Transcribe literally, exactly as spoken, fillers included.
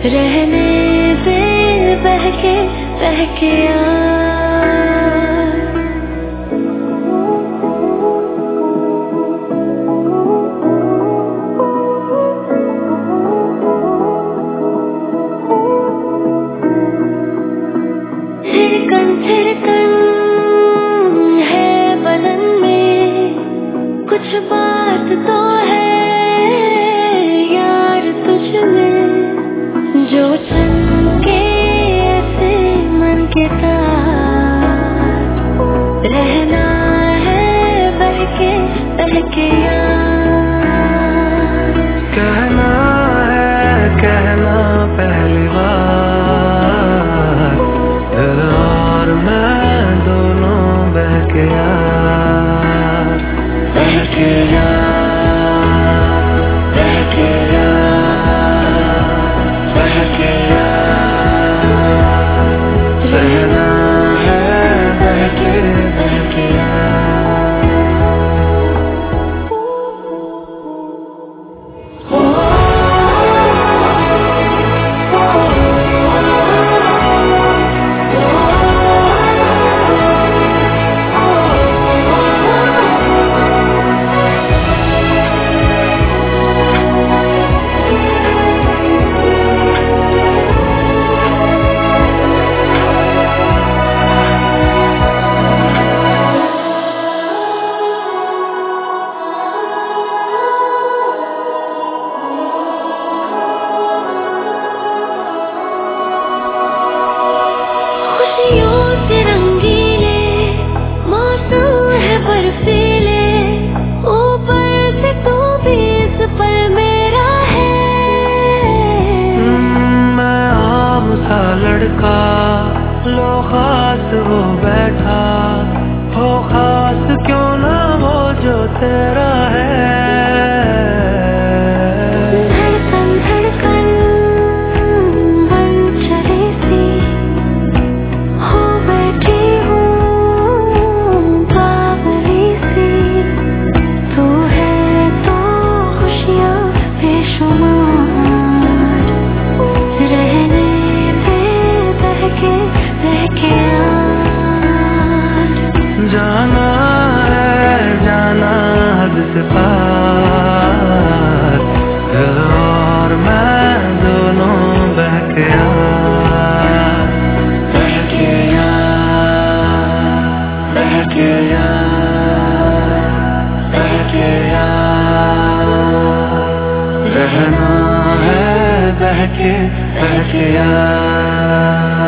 रहने से बहके बहके थिरकन थिरकन है बदन में, कुछ बात तो है यार तुझ में, जो चमके ऐसे मन के तार। रहना है बहके बहके यार, कहना है कहना पहली बार, दिल और मैं दोनों बहके यार, बहके यार, बहके यार, बहके यार, रहना है बहके बहके यार। लड़का लो खास वो बैठा हो, खास क्यों ना वो जो तेरा है। धड़कन धड़कन बन चली सी हो बैठी हूँ बावली सी, तू है तो खुशियाँ बेशुमार। रहने जाना है जाना हद से पार, दिल और मैं दोनों बहके यार, बहके यार, बहके यार, बहके यार, रहना है बहके बहके यार।